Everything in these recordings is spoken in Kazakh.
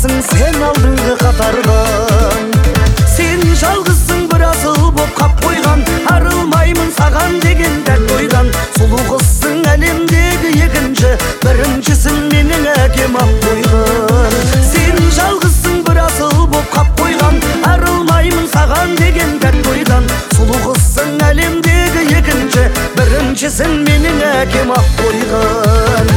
жалғызсың сен алдыңғы қатардан. Сен жалғызсың бір асыл боп қап қойған, арылмаймын саған деген дәт ойдан. Сұлу қызсың әлемдегі екінші, біріншісін менің әкем ап қойған. Сен жалғызсың бір асыл боп қап қойған, арылмаймын саған деген дәт ойдан. Сұлу қызсың әлемдегі екінші, біріншісін менің әкем ап қойған.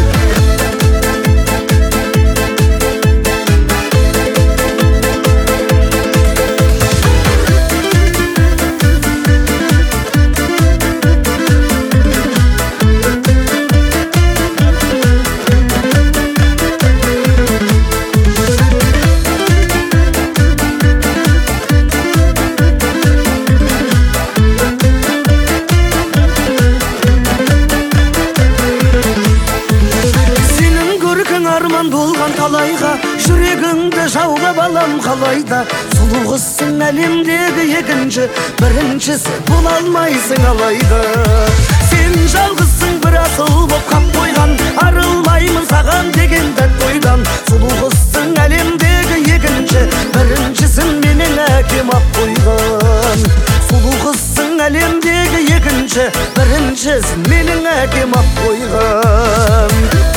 Арман болған талайға, жүрегіңді жаулап алам қалайда. Сұлу қызсың әлемдегі екінші, біріншісі бола алмайсың алайда. Сен жалғызсың бір асыл боп қап қойған, арылмаймын саған деген дәт ойдан. Сұлу қызсың әлемдегі екінші, біріншісін менің әкем ап қойған. Сұлу қызсың әлемдегі екінші, біріншісін менің әкем ап қойған.